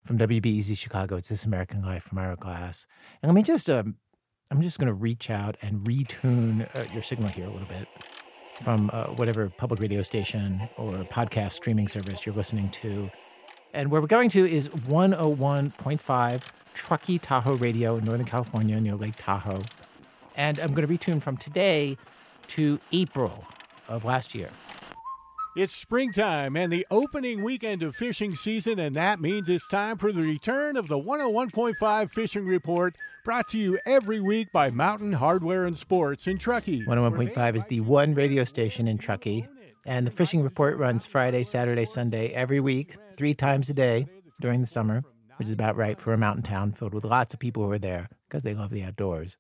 From WBEZ Chicago, it's This American Life from Ira Glass. And let me just, I'm just going to reach out and retune your signal here a little bit from whatever public radio station or podcast streaming service you're listening to. And where we're going to is 101.5 Truckee Tahoe Radio in Northern California near Lake Tahoe. And I'm going to retune from today to April of last year. It's springtime and the opening weekend of fishing season, and that means it's time for the return of the 101.5 Fishing Report, brought to you every week by Mountain Hardware and Sports in Truckee. 101.5 is the one radio station in Truckee, and the Fishing Report runs Friday, Saturday, Sunday every week, 3 times a day during the summer, which is about right for a mountain town filled with lots of people who are there because they love the outdoors.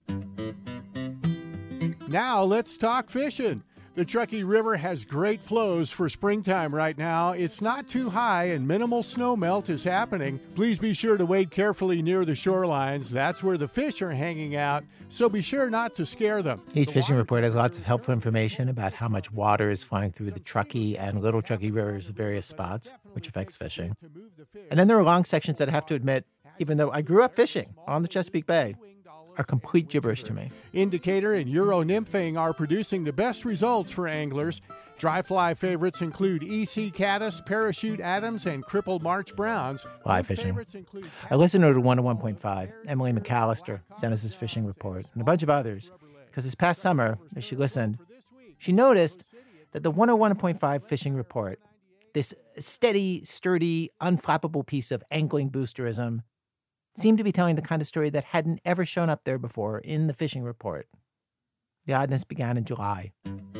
Now let's talk fishing. The Truckee River has great flows for springtime right now. It's not too high and minimal snow melt is happening. Please be sure to wade carefully near the shorelines. That's where the fish are hanging out, so be sure not to scare them. Each fishing report has lots of helpful information about how much water is flowing through the Truckee and Little Truckee rivers at various spots, which affects fishing. And then there are long sections that I have to admit, even though I grew up fishing on the Chesapeake Bay, are complete gibberish to me. Indicator and Euro Nymphing are producing the best results for anglers. Dry fly favorites include EC Caddis, Parachute Adams, and Crippled March Browns. Fly fishing. A listener to 101.5, Emily McAllister, sent us this fishing report, and a bunch of others, because this past summer, as she listened, she noticed that the 101.5 fishing report, this steady, sturdy, unflappable piece of angling boosterism, seemed to be telling the kind of story that hadn't ever shown up there before in the fishing report. The oddness began in July.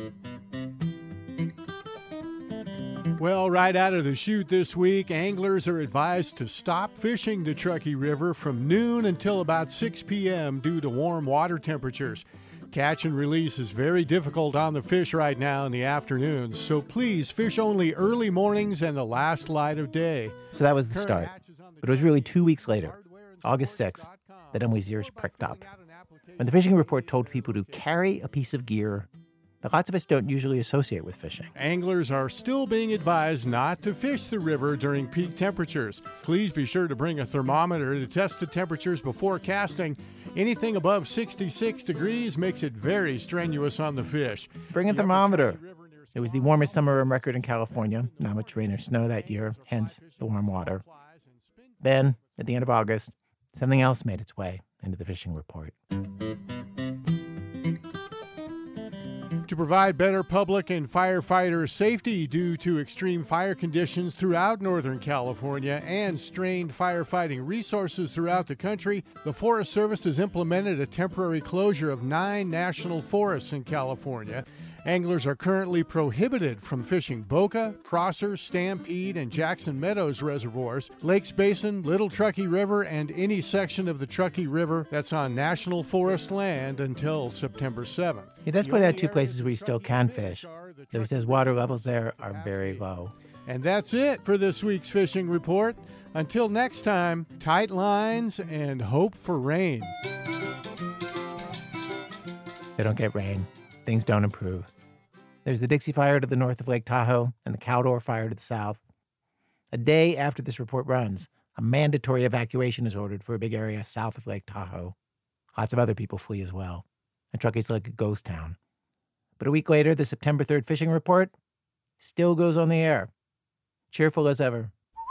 Well, right out of the chute this week, anglers are advised to stop fishing the Truckee River from noon until about 6 p.m. due to warm water temperatures. Catch and release is very difficult on the fish right now in the afternoons, so please fish only early mornings and the last light of day. So that was the start. But it was really 2 weeks later, August 6th, that Emily's ears pricked up. When the fishing report told people to carry a piece of gear that lots of us don't usually associate with fishing. Anglers are still being advised not to fish the river during peak temperatures. Please be sure to bring a thermometer to test the temperatures before casting. Anything above 66 degrees makes it very strenuous on the fish. Bring a thermometer. It was the warmest summer on record in California. Not much rain or snow that year, hence the warm water. Then, at the end of August, something else made its way into the fishing report. To provide better public and firefighter safety due to extreme fire conditions throughout Northern California and strained firefighting resources throughout the country, the Forest Service has implemented a temporary closure of 9 national forests in California. Anglers are currently prohibited from fishing Boca, Prosser, Stampede, and Jackson Meadows reservoirs, Lakes Basin, Little Truckee River, and any section of the Truckee River that's on national forest land until September 7th. He does point out 2 places where you still can fish, though he says water levels there are very low. And that's it for this week's fishing report. Until next time, tight lines and hope for rain. They don't get rain. Things don't improve. There's the Dixie Fire to the north of Lake Tahoe and the Caldor Fire to the south. A day after this report runs, a mandatory evacuation is ordered for a big area south of Lake Tahoe. Lots of other people flee as well. And Truckee's like a ghost town. But a week later, the September 3rd fishing report still goes on the air. Cheerful as ever.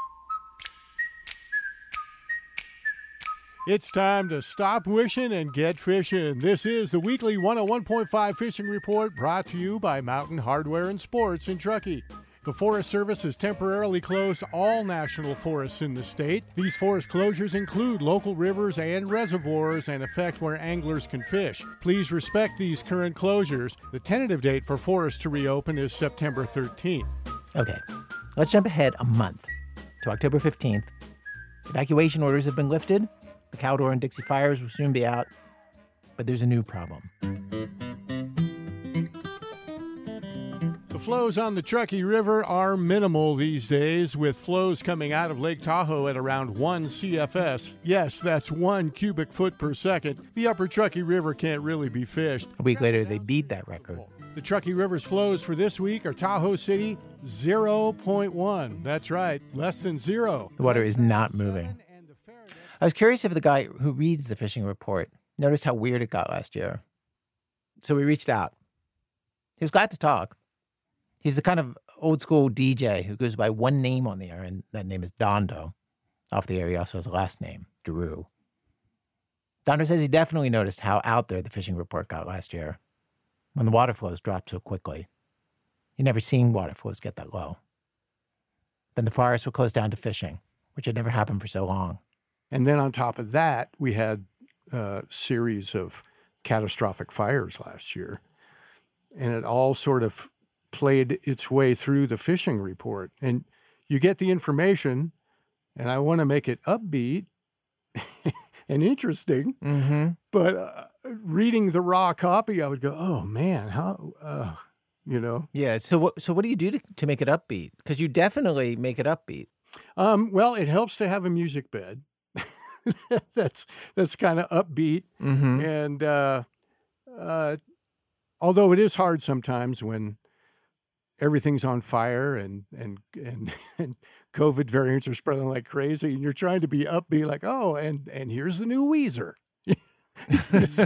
It's time to stop wishing and get fishing. This is the weekly 101.5 Fishing Report brought to you by Mountain Hardware and Sports in Truckee. The Forest Service has temporarily closed all national forests in the state. These forest closures include local rivers and reservoirs and affect where anglers can fish. Please respect these current closures. The tentative date for forests to reopen is September 13th. Okay, let's jump ahead a month to October 15th. Evacuation orders have been lifted. The Caldor and Dixie fires will soon be out. But there's a new problem. The flows on the Truckee River are minimal these days, with flows coming out of Lake Tahoe at around 1 CFS. Yes, that's 1 cubic foot per second. The upper Truckee River can't really be fished. A week later, they beat that record. The Truckee River's flows for this week are Tahoe City, 0.1. That's right, less than 0. The water is not moving. I was curious if the guy who reads the fishing report noticed how weird it got last year. So we reached out. He was glad to talk. He's the kind of old school DJ who goes by one name on the air, and that name is Dondo. Off the air, he also has a last name, Drew. Dondo says he definitely noticed how out there the fishing report got last year, when the water flows dropped so quickly. He'd never seen water flows get that low. Then the forests were closed down to fishing, which had never happened for so long. And then on top of that, we had a series of catastrophic fires last year. And it all sort of played its way through the fishing report. And you get the information, and I want to make it upbeat and interesting. Mm-hmm. But reading the raw copy, I would go, oh, man, how, Yeah, so what do you do to make it upbeat? Because you definitely make it upbeat. Well, it helps to have a music bed. That's kind of upbeat. Mm-hmm. And although it is hard sometimes when everything's on fire and COVID variants are spreading like crazy, and you're trying to be upbeat, like, oh, and here's the new Weezer. It's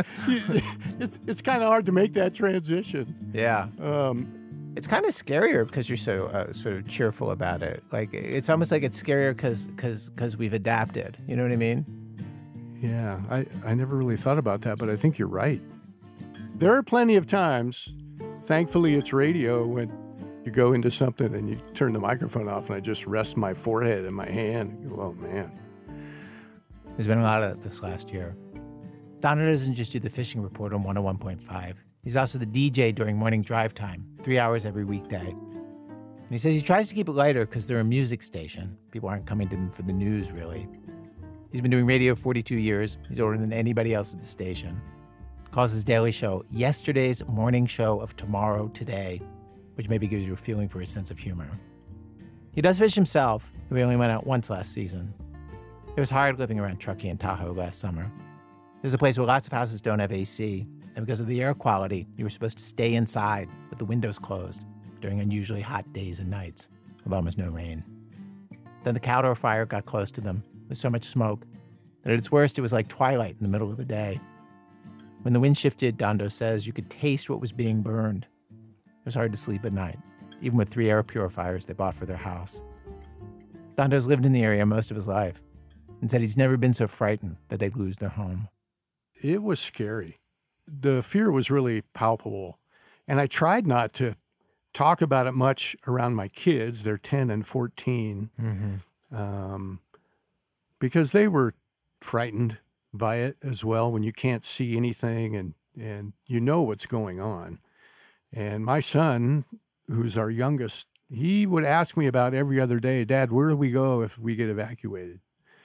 kind of hard to make that transition. Yeah. It's kind of scarier because you're so sort of cheerful about it. Like, it's almost like it's scarier because we've adapted. You know what I mean? Yeah, I never really thought about that, but I think you're right. There are plenty of times, thankfully it's radio, when you go into something and you turn the microphone off and I just rest my forehead in my hand and go, oh, man. There's been a lot of this last year. Dondo doesn't just do the fishing report on 101.5. He's also the DJ during morning drive time, 3 hours every weekday. And he says he tries to keep it lighter because they're a music station. People aren't coming to him for the news, really. He's been doing radio 42 years. He's older than anybody else at the station. Calls his daily show Yesterday's Morning Show of Tomorrow Today, which maybe gives you a feeling for his sense of humor. He does fish himself. We only went out once last season. It was hard living around Truckee and Tahoe last summer. There's a place where lots of houses don't have AC, and because of the air quality, you were supposed to stay inside with the windows closed during unusually hot days and nights with almost no rain. Then the Caldor fire got close to them with so much smoke that at its worst it was like twilight in the middle of the day. When the wind shifted, Dondo says, you could taste what was being burned. It was hard to sleep at night, even with 3 air purifiers they bought for their house. Dondo's lived in the area most of his life and said he's never been so frightened that they'd lose their home. It was scary. The fear was really palpable. And I tried not to talk about it much around my kids. They're 10 and 14. Mm-hmm. Because they were frightened by it as well when you can't see anything and you know what's going on. And my son, who's our youngest, he would ask me about every other day, Dad, where do we go if we get evacuated?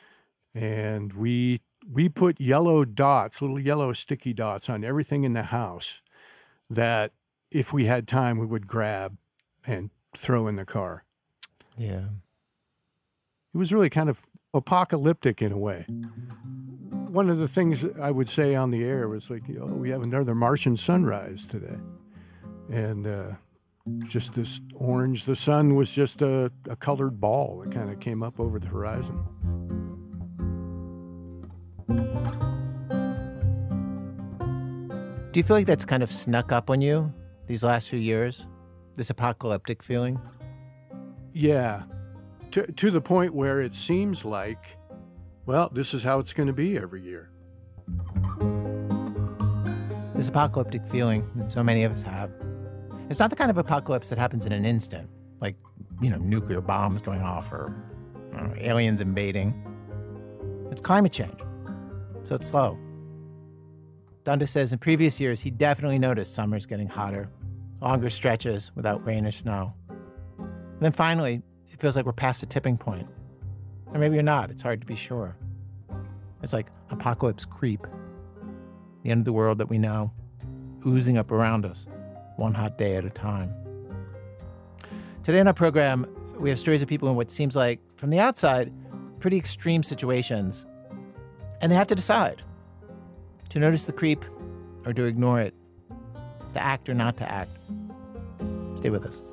And we put yellow dots, little yellow sticky dots on everything in the house that if we had time, we would grab and throw in the car. Yeah. It was really kind of apocalyptic in a way. One of the things I would say on the air was like, we have another Martian sunrise today. And just this orange, the sun was just a colored ball that kind of came up over the horizon. Do you feel like that's kind of snuck up on you these last few years? This apocalyptic feeling? Yeah. To the point where it seems like, well, this is how it's going to be every year. This apocalyptic feeling that so many of us have. It's not the kind of apocalypse that happens in an instant, like, nuclear bombs going off or aliens invading. It's climate change, so it's slow. Dondo says in previous years, he definitely noticed summers getting hotter, longer stretches without rain or snow. And then finally, it feels like we're past a tipping point. Or maybe you're not. It's hard to be sure. It's like apocalypse creep. The end of the world that we know, oozing up around us, one hot day at a time. Today on our program, we have stories of people in what seems like, from the outside, pretty extreme situations. And they have to decide to notice the creep or to ignore it, to act or not to act. Stay with us.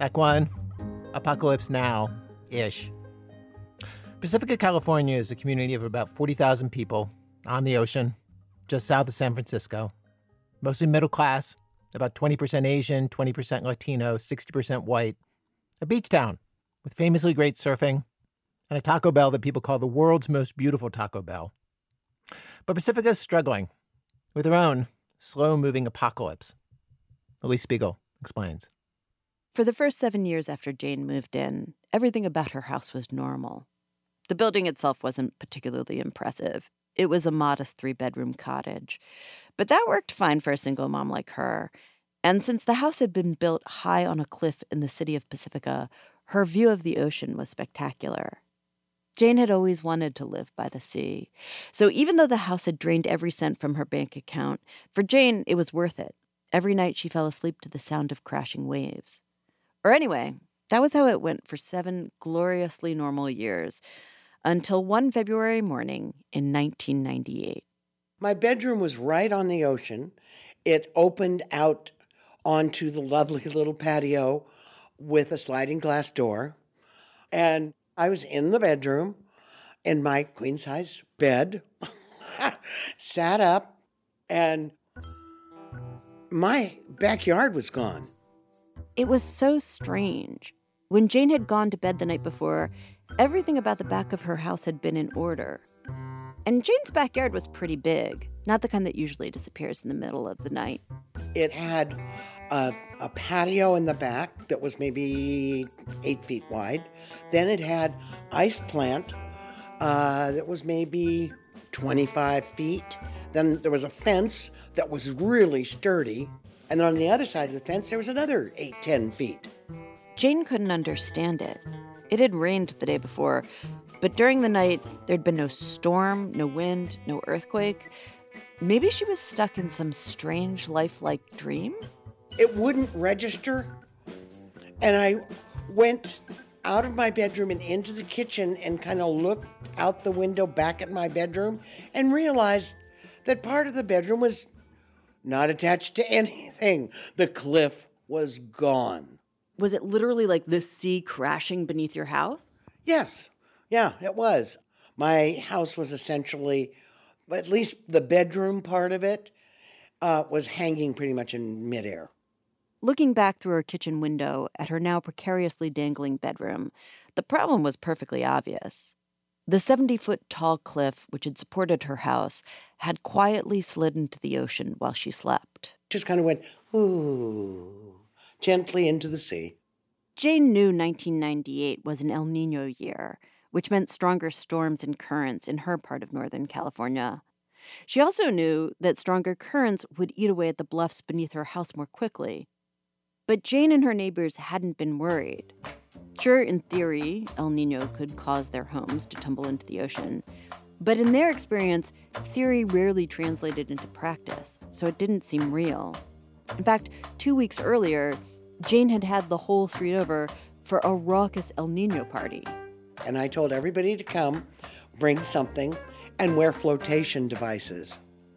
Act 1, Apocalypse Now-ish. Pacifica, California is a community of about 40,000 people on the ocean, just south of San Francisco. Mostly middle class, about 20% Asian, 20% Latino, 60% white. A beach town with famously great surfing and a Taco Bell that people call the world's most beautiful Taco Bell. But Pacifica is struggling with her own slow-moving apocalypse. Elise Spiegel explains. For the first 7 years after Jane moved in, everything about her house was normal. The building itself wasn't particularly impressive. It was a modest 3-bedroom cottage. But that worked fine for a single mom like her. And since the house had been built high on a cliff in the city of Pacifica, her view of the ocean was spectacular. Jane had always wanted to live by the sea. So even though the house had drained every cent from her bank account, for Jane, it was worth it. Every night she fell asleep to the sound of crashing waves. Or anyway, that was how it went for 7 gloriously normal years, until one February morning in 1998. My bedroom was right on the ocean. It opened out onto the lovely little patio with a sliding glass door. And I was in the bedroom in my queen-size bed, sat up, and my backyard was gone. It was so strange. When Jane had gone to bed the night before, everything about the back of her house had been in order. And Jane's backyard was pretty big, not the kind that usually disappears in the middle of the night. It had a patio in the back that was maybe 8 feet wide. Then it had ice plant that was maybe 25 feet. Then there was a fence that was really sturdy. And then on the other side of the fence, there was another 8-10 feet. Jane couldn't understand it. It had rained the day before, but during the night, there'd been no storm, no wind, no earthquake. Maybe she was stuck in some strange lifelike dream? It wouldn't register. And I went out of my bedroom and into the kitchen and kind of looked out the window back at my bedroom and realized that part of the bedroom was not attached to anything. The cliff was gone. Was it literally like the sea crashing beneath your house? Yes. Yeah, it was. My house was essentially, at least the bedroom part of it, was hanging pretty much in midair. Looking back through her kitchen window at her now precariously dangling bedroom, the problem was perfectly obvious. The 70-foot-tall cliff, which had supported her house, had quietly slid into the ocean while she slept. Just kind of went, ooh, gently into the sea. Jane knew 1998 was an El Niño year, which meant stronger storms and currents in her part of Northern California. She also knew that stronger currents would eat away at the bluffs beneath her house more quickly. But Jane and her neighbors hadn't been worried. Sure, in theory, El Niño could cause their homes to tumble into the ocean. But in their experience, theory rarely translated into practice, so it didn't seem real. In fact, 2 weeks earlier, Jane had had the whole street over for a raucous El Niño party. And I told everybody to come, bring something, and wear flotation devices.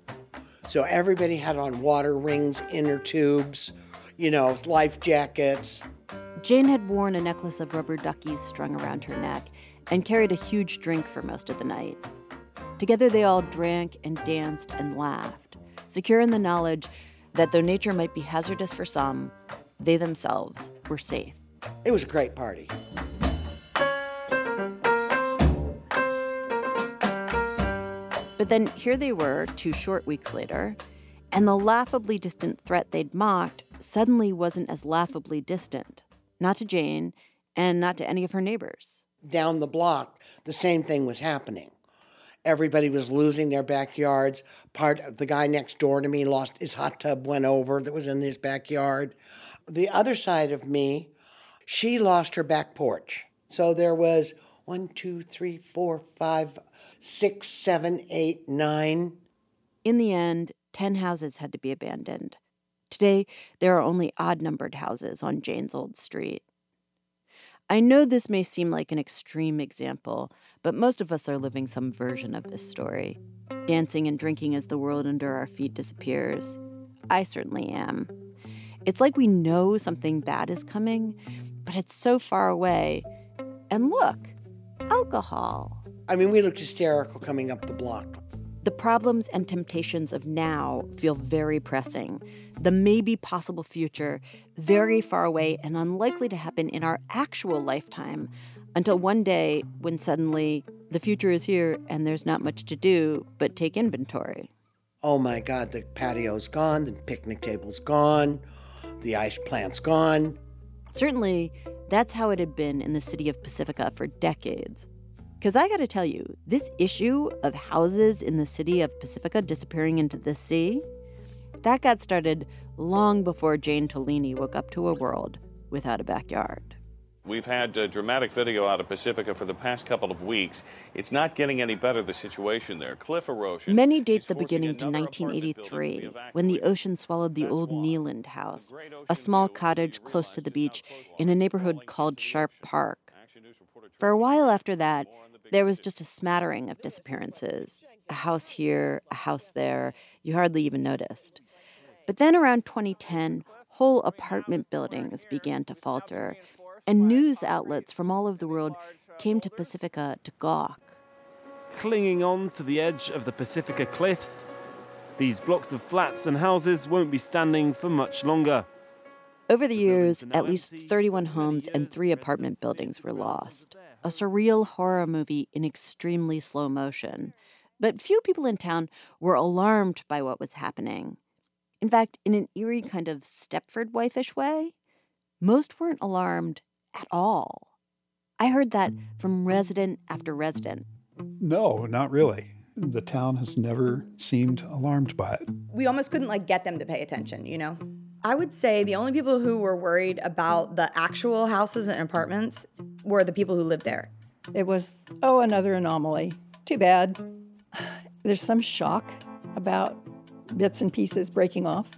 So everybody had on water rings, inner tubes, life jackets. Jane had worn a necklace of rubber duckies strung around her neck and carried a huge drink for most of the night. Together they all drank and danced and laughed, secure in the knowledge that though nature might be hazardous for some, they themselves were safe. It was a great party. But then here they were 2 short weeks later, and the laughably distant threat they'd mocked suddenly wasn't as laughably distant. Not to Jane, and not to any of her neighbors. Down the block, the same thing was happening. Everybody was losing their backyards. The guy next door to me lost his hot tub, went over, that was in his backyard. The other side of me, she lost her back porch. So there was 1, 2, 3, 4, 5, 6, 7, 8, 9. In the end, 10 houses had to be abandoned. Today, there are only odd-numbered houses on Jane's old street. I know this may seem like an extreme example, but most of us are living some version of this story, dancing and drinking as the world under our feet disappears. I certainly am. It's like we know something bad is coming, but it's so far away. And look, alcohol. I mean, we looked hysterical coming up the block. The problems and temptations of now feel very pressing. The maybe possible future, very far away and unlikely to happen in our actual lifetime, until one day when suddenly the future is here and there's not much to do but take inventory. Oh my God, the patio's gone, the picnic table's gone, the ice plant's gone. Certainly, that's how it had been in the city of Pacifica for decades. Because I got to tell you, this issue of houses in the city of Pacifica disappearing into the sea, that got started long before Jane Tolini woke up to a world without a backyard. We've had dramatic video out of Pacifica for the past couple of weeks. It's not getting any better, the situation there. Cliff erosion. Many date the beginning to 1983, when the ocean swallowed the old Neeland House, a small cottage close to the beach in a neighborhood called Sharp Park. For a while after that, there was just a smattering of disappearances. A house here, a house there. You hardly even noticed. But then around 2010, whole apartment buildings began to falter, and news outlets from all over the world came to Pacifica to gawk. Clinging on to the edge of the Pacifica cliffs, these blocks of flats and houses won't be standing for much longer. Over the years, at least 31 homes and 3 apartment buildings were lost. A surreal horror movie in extremely slow motion. But few people in town were alarmed by what was happening. In fact, in an eerie kind of Stepford wife-ish way, most weren't alarmed at all. I heard that from resident after resident. No, not really. The town has never seemed alarmed by it. We almost couldn't get them to pay attention, you know? I would say the only people who were worried about the actual houses and apartments were the people who lived there. It was, another anomaly. Too bad. There's some shock about bits and pieces breaking off.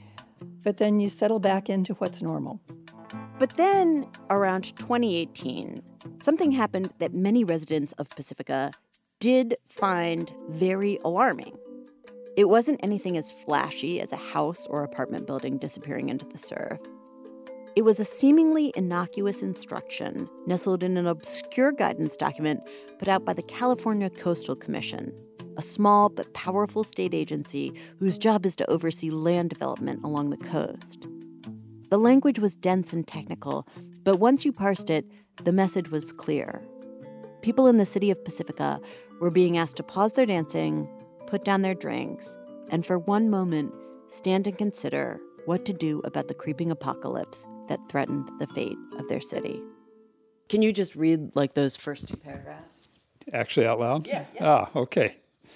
But then you settle back into what's normal. But then, around 2018, something happened that many residents of Pacifica did find very alarming. It wasn't anything as flashy as a house or apartment building disappearing into the surf. It was a seemingly innocuous instruction nestled in an obscure guidance document put out by the California Coastal Commission, a small but powerful state agency whose job is to oversee land development along the coast. The language was dense and technical, but once you parsed it, the message was clear. People in the city of Pacifica were being asked to pause their dancing, put down their drinks, and for one moment, stand and consider what to do about the creeping apocalypse that threatened the fate of their city. Can you just read, those first 2 paragraphs? Actually out loud? Yeah. Okay.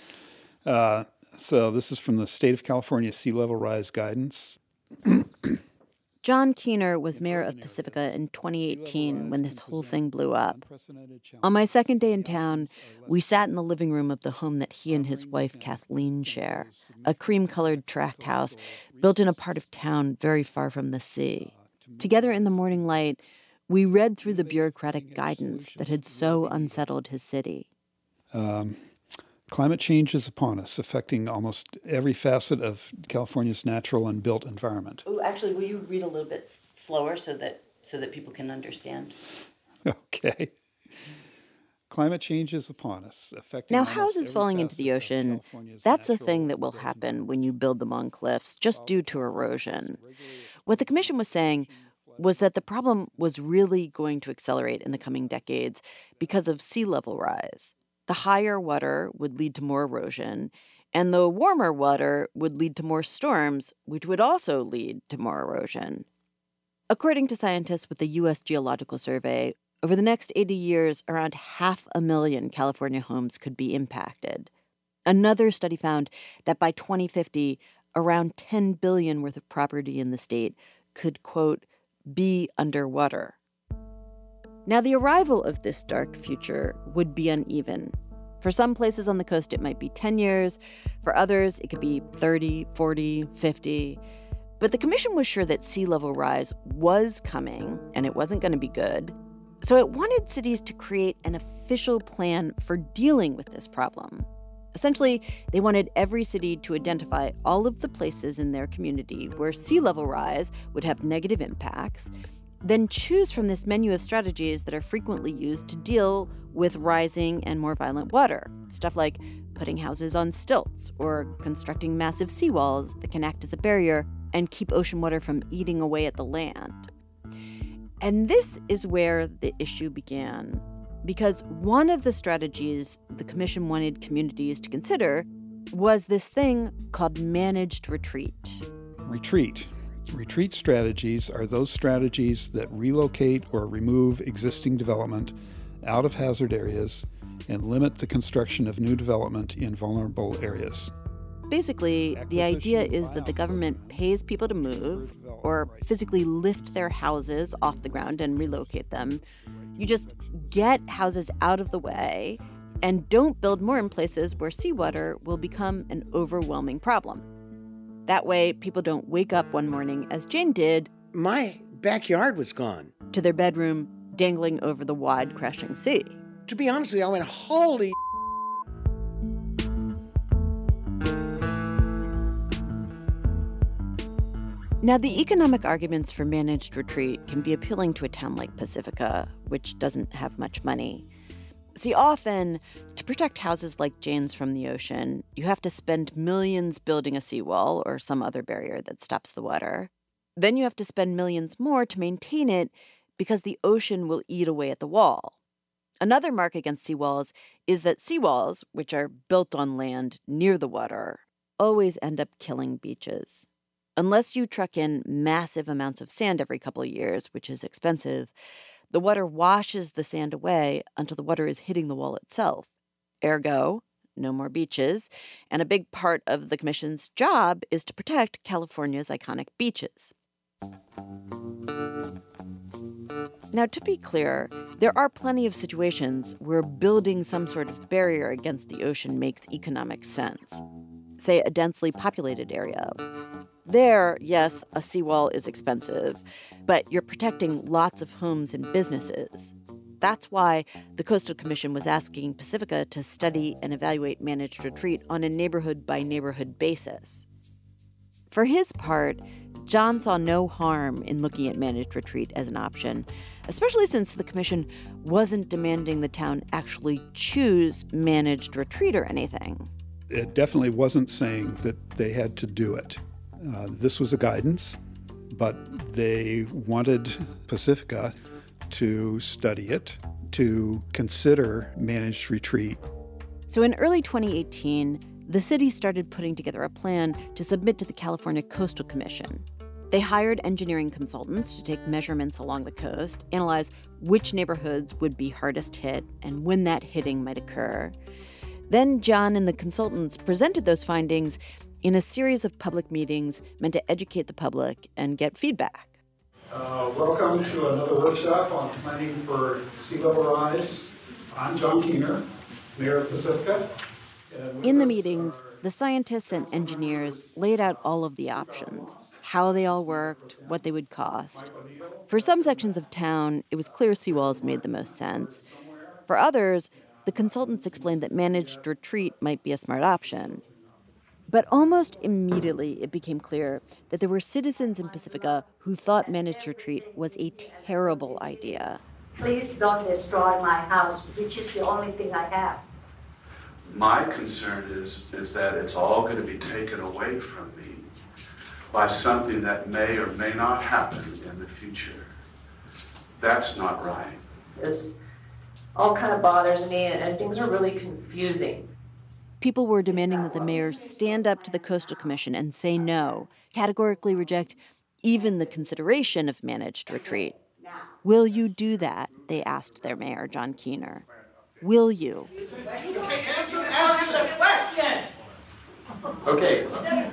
So this is from the State of California Sea Level Rise Guidance. John Keener was mayor of Pacifica in 2018 when this whole thing blew up. On my second day in town, we sat in the living room of the home that he and his wife Kathleen share, a cream-colored tract house built in a part of town very far from the sea. Together in the morning light, we read through the bureaucratic guidance that had so unsettled his city. Climate change is upon us, affecting almost every facet of California's natural and built environment. Oh, actually, will you read a little bit slower so that people can understand? Okay. Climate change is upon us, affecting Now, houses falling into the ocean, that's a thing that will happen when you build them on cliffs, just due to erosion. What the commission was saying was that the problem was really going to accelerate in the coming decades because of sea level rise. The higher water would lead to more erosion, and the warmer water would lead to more storms, which would also lead to more erosion. According to scientists with the U.S. Geological Survey, over the next 80 years, around 500,000 California homes could be impacted. Another study found that by 2050, around $10 billion worth of property in the state could, quote, be underwater. Now, the arrival of this dark future would be uneven. For some places on the coast, it might be 10 years. For others, it could be 30, 40, 50. But the commission was sure that sea level rise was coming, and it wasn't going to be good. So it wanted cities to create an official plan for dealing with this problem. Essentially, they wanted every city to identify all of the places in their community where sea level rise would have negative impacts, Then choose from this menu of strategies that are frequently used to deal with rising and more violent water. Stuff like putting houses on stilts or constructing massive seawalls that can act as a barrier and keep ocean water from eating away at the land. And this is where the issue began, because one of the strategies the commission wanted communities to consider was this thing called managed retreat. Retreat strategies are those strategies that relocate or remove existing development out of hazard areas and limit the construction of new development in vulnerable areas. Basically, the idea is that the government pays people to move or physically lift their houses off the ground and relocate them. You just get houses out of the way and don't build more in places where seawater will become an overwhelming problem. That way, people don't wake up one morning, as Jane did. My backyard was gone. To their bedroom, dangling over the wide, crashing sea. To be honest with you, I went, holy. Now, the economic arguments for managed retreat can be appealing to a town like Pacifica, which doesn't have much money. See, often, to protect houses like Jane's from the ocean, you have to spend millions building a seawall or some other barrier that stops the water. Then you have to spend millions more to maintain it because the ocean will eat away at the wall. Another mark against seawalls is that seawalls, which are built on land near the water, always end up killing beaches. Unless you truck in massive amounts of sand every couple of years, which is expensive, the water washes the sand away until the water is hitting the wall itself. Ergo, no more beaches, and a big part of the commission's job is to protect California's iconic beaches. Now, to be clear, there are plenty of situations where building some sort of barrier against the ocean makes economic sense. Say, a densely populated area. There, yes, a seawall is expensive, but you're protecting lots of homes and businesses. That's why the Coastal Commission was asking Pacifica to study and evaluate managed retreat on a neighborhood-by-neighborhood basis. For his part, John saw no harm in looking at managed retreat as an option, especially since the commission wasn't demanding the town actually choose managed retreat or anything. It definitely wasn't saying that they had to do it. This was a guidance, but they wanted Pacifica to study it, to consider managed retreat. So in early 2018, the city started putting together a plan to submit to the California Coastal Commission. They hired engineering consultants to take measurements along the coast, analyze which neighborhoods would be hardest hit and when that hitting might occur. Then John and the consultants presented those findings in a series of public meetings meant to educate the public and get feedback. Welcome to another workshop on planning for sea level rise. I'm John Keener, Mayor of Pacifica. In the meetings, the scientists and engineers laid out all of the options, how they all worked, what they would cost. For some sections of town, it was clear seawalls made the most sense. For others, the consultants explained that managed retreat might be a smart option. But almost immediately, it became clear that there were citizens in Pacifica who thought managed retreat was a terrible idea. Please don't destroy my house, which is the only thing I have. My concern is that it's all going to be taken away from me by something that may or may not happen in the future. That's not right. This all kind of bothers me, and things are really confusing. People were demanding that the mayor stand up to the Coastal Commission and say no, categorically reject even the consideration of managed retreat. Will you do that? They asked their mayor, John Keener. Will you? Answer the question! Okay.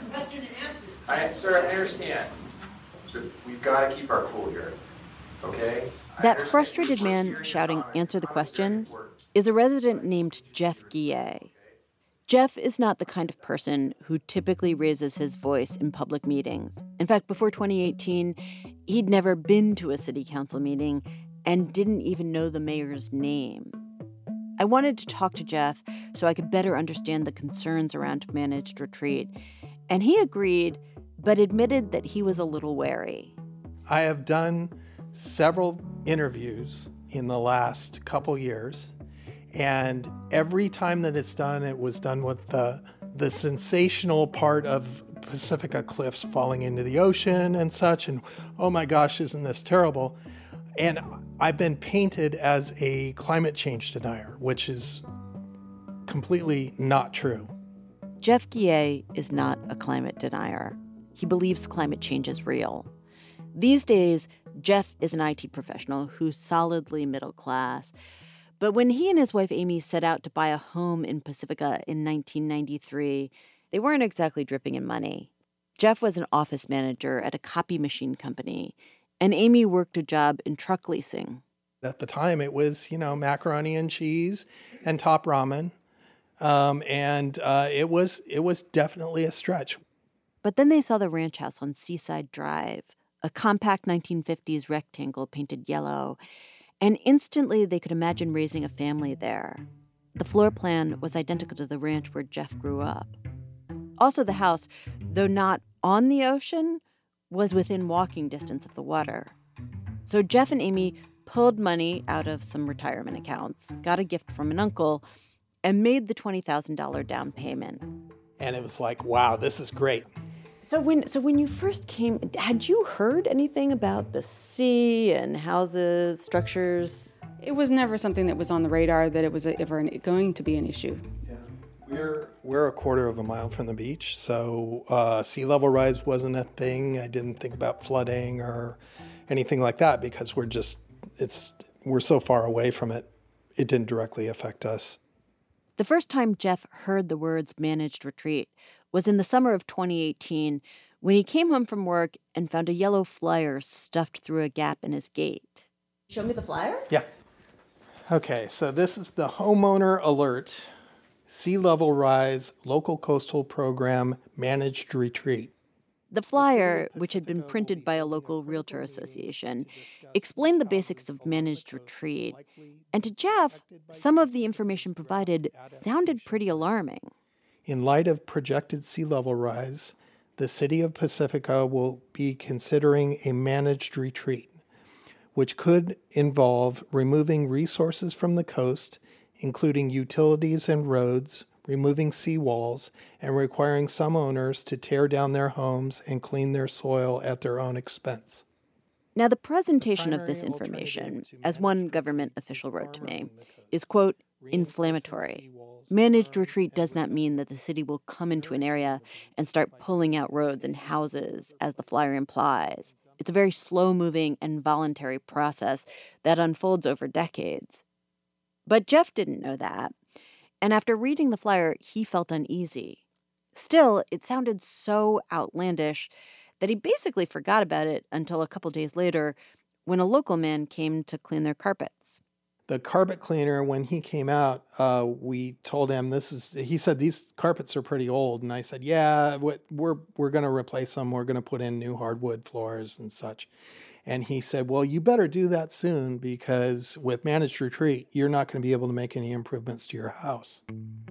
Sir, I understand. So we've got to keep our cool here, okay? That frustrated man shouting, "Answer the question," is a resident named Jeff Guillet. Jeff is not the kind of person who typically raises his voice in public meetings. In fact, before 2018, he'd never been to a city council meeting and didn't even know the mayor's name. I wanted to talk to Jeff so I could better understand the concerns around managed retreat. And he agreed, but admitted that he was a little wary. I have done several interviews in the last couple years, and every time that it's done, it was done with the sensational part of Pacifica Cliffs falling into the ocean and such, and oh my gosh, isn't this terrible? And I've been painted as a climate change denier, which is completely not true. Jeff Guillet is not a climate denier. He believes climate change is real. These days, Jeff is an IT professional who's solidly middle class. But when he and his wife Amy set out to buy a home in Pacifica in 1993, they weren't exactly dripping in money. Jeff was an office manager at a copy machine company, and Amy worked a job in truck leasing. At the time, it was, macaroni and cheese and top ramen. It was definitely a stretch. But then they saw the ranch house on Seaside Drive, a compact 1950s rectangle painted yellow, and instantly they could imagine raising a family there. The floor plan was identical to the ranch where Jeff grew up. Also, the house, though not on the ocean, was within walking distance of the water. So Jeff and Amy pulled money out of some retirement accounts, got a gift from an uncle, and made the $20,000 down payment. And it was like, wow, this is great. So when you first came, had you heard anything about the sea and houses, structures? It was never something that was on the radar that it was ever going to be an issue. Yeah, we're a quarter of a mile from the beach, so sea level rise wasn't a thing. I didn't think about flooding or anything like that because we're so far away from it. It didn't directly affect us. The first time Jeff heard the words managed retreat was in the summer of 2018 when he came home from work and found a yellow flyer stuffed through a gap in his gate. Show me the flyer? Yeah. Okay, so this is the homeowner alert, sea level rise, local coastal program, managed retreat. The flyer, which had been printed by a local realtor association, explained the basics of managed retreat. And to Jeff, some of the information provided sounded pretty alarming. In light of projected sea level rise, the city of Pacifica will be considering a managed retreat, which could involve removing resources from the coast, including utilities and roads, removing seawalls, and requiring some owners to tear down their homes and clean their soil at their own expense. Now, the presentation of this information, as one government official wrote to me, is, quote, inflammatory. Managed retreat does not mean that the city will come into an area and start pulling out roads and houses, as the flyer implies. It's a very slow-moving and voluntary process that unfolds over decades. But Jeff didn't know that. And after reading the flyer, he felt uneasy. Still, it sounded so outlandish that he basically forgot about it until a couple days later when a local man came to clean their carpets. The carpet cleaner, when he came out, we told him he said, these carpets are pretty old. And I said, yeah, we're going to replace them. We're going to put in new hardwood floors and such. And he said, well, you better do that soon because with managed retreat, you're not going to be able to make any improvements to your house.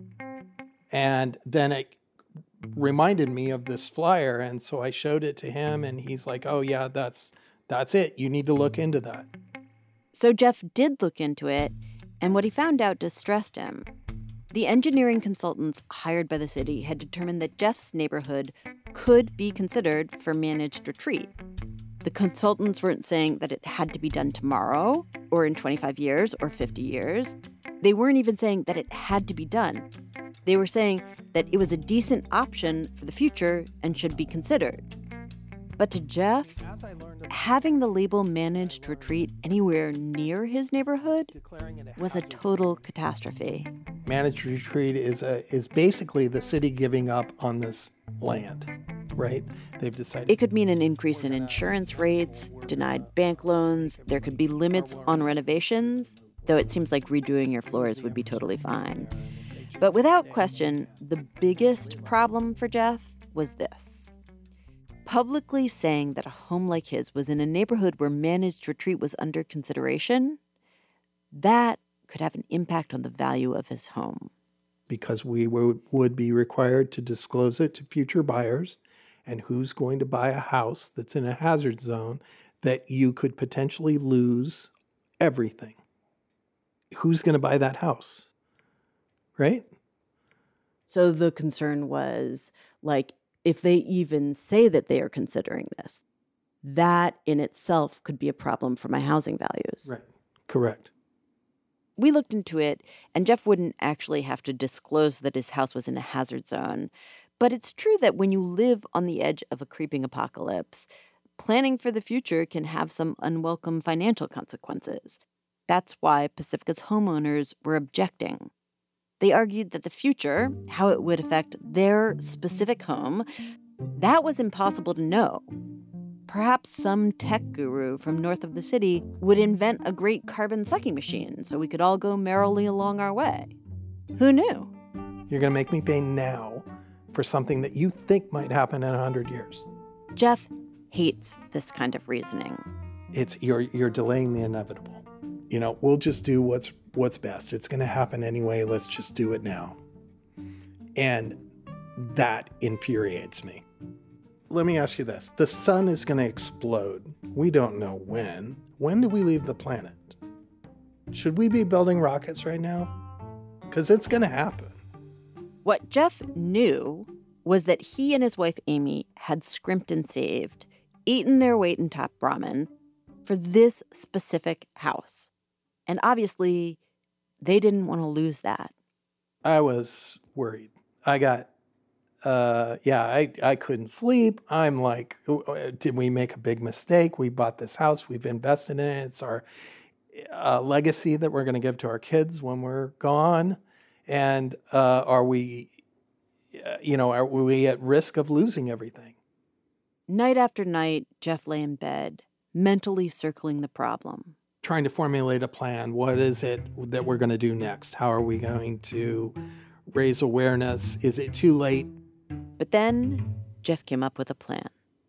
And then it reminded me of this flyer. And so I showed it to him and he's like, oh yeah, that's it. You need to look into that. So Jeff did look into it, and what he found out distressed him. The engineering consultants hired by the city had determined that Jeff's neighborhood could be considered for managed retreat. The consultants weren't saying that it had to be done tomorrow, or in 25 years, or 50 years. They weren't even saying that it had to be done. They were saying that it was a decent option for the future and should be considered. But to Jeff, having the label managed retreat anywhere near his neighborhood was a total catastrophe. Managed retreat is basically the city giving up on this land, right? They've decided. It could mean an increase in insurance rates, denied bank loans. There could be limits on renovations, though it seems like redoing your floors would be totally fine. But without question, the biggest problem for Jeff was this. Publicly saying that a home like his was in a neighborhood where managed retreat was under consideration, that could have an impact on the value of his home. Because we would be required to disclose it to future buyers, and who's going to buy a house that's in a hazard zone that you could potentially lose everything. Who's going to buy that house? Right? So the concern was, like, if they even say that they are considering this, that in itself could be a problem for my housing values. Right. Correct. We looked into it, and Jeff wouldn't actually have to disclose that his house was in a hazard zone. But it's true that when you live on the edge of a creeping apocalypse, planning for the future can have some unwelcome financial consequences. That's why Pacifica's homeowners were objecting. They argued that the future, how it would affect their specific home, that was impossible to know. Perhaps some tech guru from north of the city would invent a great carbon-sucking machine so we could all go merrily along our way. Who knew? You're going to make me pay now for something that you think might happen in 100 years. Jeff hates this kind of reasoning. You're delaying the inevitable. We'll just do what's best. It's going to happen anyway. Let's just do it now. And that infuriates me. Let me ask you this. The sun is going to explode. We don't know when. When do we leave the planet? Should we be building rockets right now? Because it's going to happen. What Jeff knew was that he and his wife Amy had scrimped and saved, eaten their weight in top ramen for this specific house. And obviously, they didn't want to lose that. I was worried. I got I couldn't sleep. I'm like, did we make a big mistake? We bought this house. We've invested in it. It's our legacy that we're going to give to our kids when we're gone. And are we at risk of losing everything? Night after night, Jeff lay in bed, mentally circling the problem. Trying to formulate a plan. What is it that we're going to do next? How are we going to raise awareness? Is it too late? But then Jeff came up with a plan.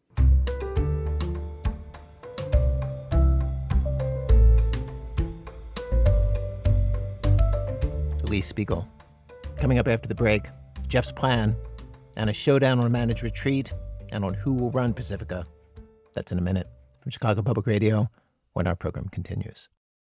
Elise Spiegel. Coming up after the break, Jeff's plan and a showdown on managed retreat and on who will run Pacifica. That's in a minute. From Chicago Public Radio, when our program continues.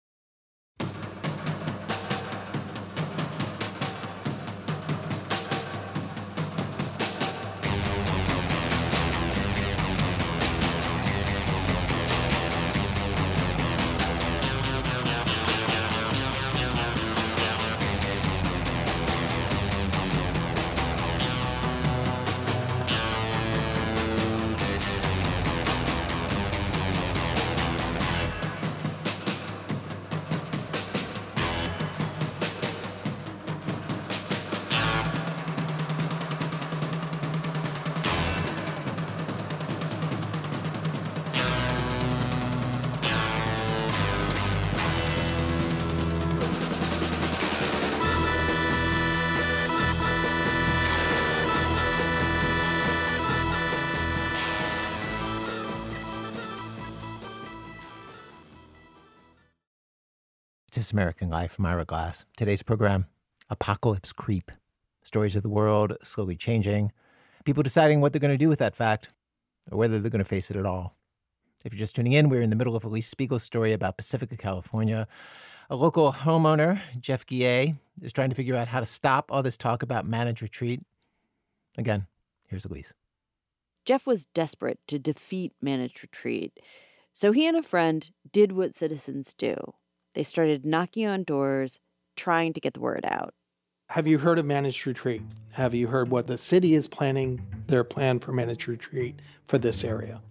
This American Life from Ira Glass. Today's program, Apocalypse Creep. Stories of the world slowly changing. People deciding what they're going to do with that fact, or whether they're going to face it at all. If you're just tuning in, we're in the middle of Elise Spiegel's story about Pacifica, California. A local homeowner, Jeff Guillet, is trying to figure out how to stop all this talk about managed retreat. Again, here's Elise. Jeff was desperate to defeat managed retreat, so he and a friend did what citizens do. They started knocking on doors, trying to get the word out. Have you heard of managed retreat? Have you heard what the city is planning, their plan for managed retreat for this area?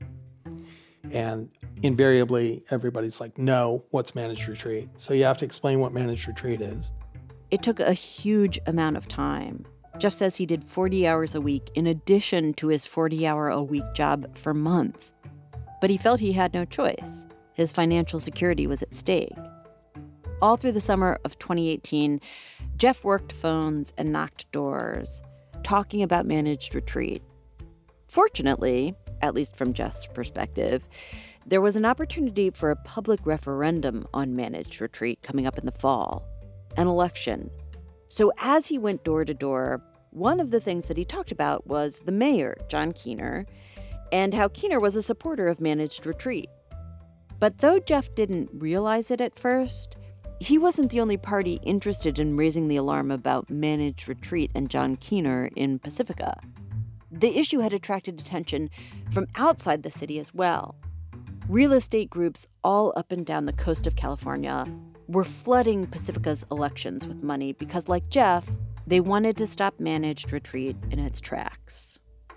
And invariably, everybody's like, no, what's managed retreat? So you have to explain what managed retreat is. It took a huge amount of time. Jeff says he did 40 hours a week in addition to his 40-hour-a-week job for months. But he felt he had no choice. His financial security was at stake. All through the summer of 2018, Jeff worked phones and knocked doors, talking about managed retreat. Fortunately, at least from Jeff's perspective, there was an opportunity for a public referendum on managed retreat coming up in the fall, an election. So as he went door to door, one of the things that he talked about was the mayor, John Keener, and how Keener was a supporter of managed retreat. But though Jeff didn't realize it at first, he wasn't the only party interested in raising the alarm about Managed Retreat and John Keener in Pacifica. The issue had attracted attention from outside the city as well. Real estate groups all up and down the coast of California were flooding Pacifica's elections with money because, like Jeff, they wanted to stop Managed Retreat in its tracks.